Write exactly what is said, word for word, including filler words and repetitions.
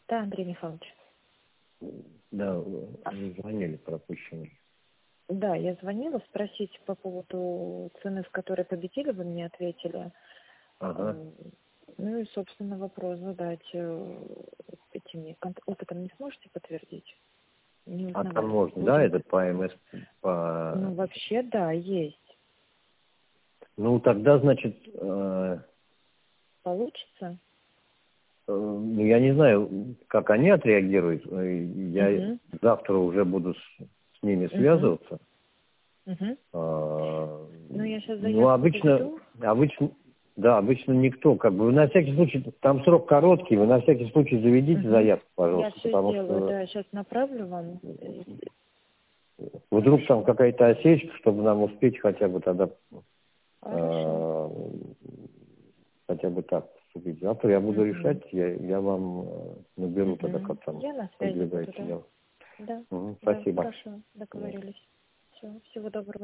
Да, Андрей Михайлович. Да, вы звонили пропущенный. Да, я звонила спросить по поводу цены, с которой победили, вы мне ответили. Ага. Ну и, собственно, вопрос задать этими опытом не сможете подтвердить? Не А узнавали. там можно, Будем... да, это по МС? По... Ну, вообще, да, есть. Ну, тогда, значит, э... Получится? Э, ну, я не знаю, как они отреагируют. Я Угу. завтра уже буду с, с ними Угу. связываться. Угу. А, ну, я сейчас заявку ну, обычно, заведу. обычно, да, обычно никто, как бы, вы на всякий случай, там срок короткий, вы на всякий случай заведите Угу. заявку, Я пожалуйста, все потому сделаю, что да, сейчас направлю вам. вдруг там Хорошо. какая-то осечка, чтобы нам успеть хотя бы тогда, Хорошо. э, хотя бы так поступить. Завтра я буду Угу. решать, я, я вам э, наберу Угу. тогда, как там Я на связи буду, продвигаете да. дело. Да, Угу, да, спасибо. хорошо, договорились. Все, всего доброго.